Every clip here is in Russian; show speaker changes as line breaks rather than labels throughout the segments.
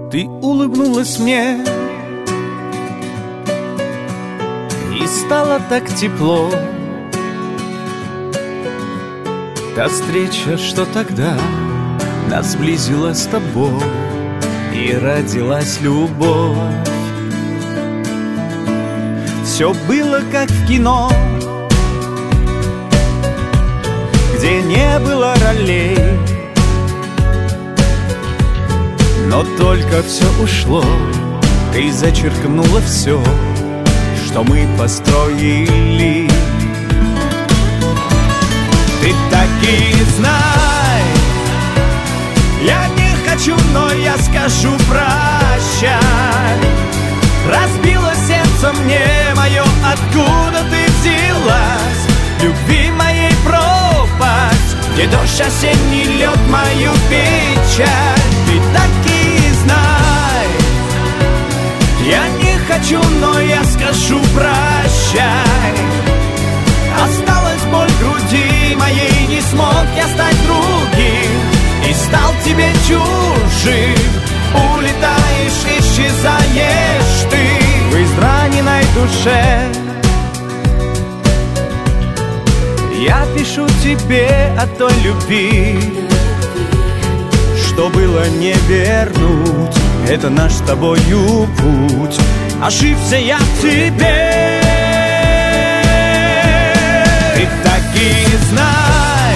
Ты улыбнулась мне, и стало так тепло. Та встреча, что тогда нас сблизила с тобой, и родилась любовь. Все было как в кино, где не было ролей, но только все ушло. Ты зачеркнула все, что мы построили. Ты так и знай, я не хочу, но я скажу прощай. Разбило сердце мне мое, откуда ты взялась? Любви моей пропасть, где дождь, осенний лед, мою печаль. Ты так и знай, я не хочу, но я скажу прощай. Осталась боль в груди моей, не смог я стать другим, и стал тебе чужим. Улетаешь, исчезаешь ты в израненной душе. Я пишу тебе о той любви, что было не вернуть. Это наш с тобою путь. Ошибся я в тебе. Ты так и знай,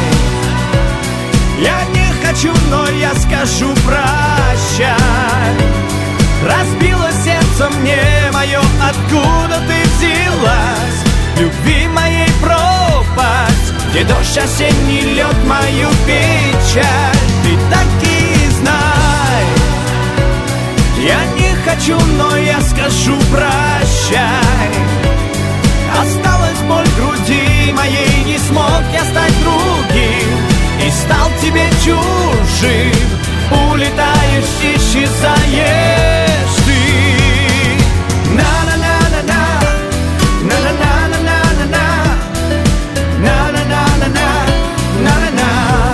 я не хочу, но я скажу прощай. Разбило сердце мне мое, откуда ты взялась? Любви моей пропасть, где дождь, осенний лед, мою печаль. Ты так и знай, я не хочу, но я скажу прощай. Осталась боль в груди моей, не смог я стать другим, и стал тебе чужим. Улетаешь, исчезаешь ты. На-на-на-на-на, на-на-на-на-на-на, на-на-на-на-на, на-на-на,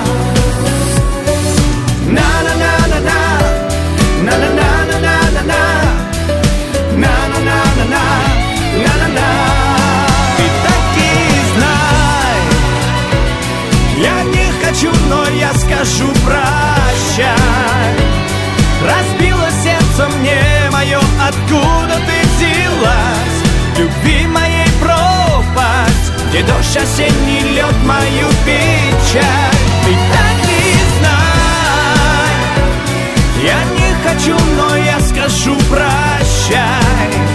на-на-на-на-на, на-на-на-на-на-на, на-на-на-на-на, на-на-на. Ты так и знай, я не хочу, но я скажу прощай. Разбило сердце мне мое, откуда ты взялась? Любви моей пропасть, где дождь, осенний лед, мою печаль. Ты так и знай, я не хочу, но я скажу прощай.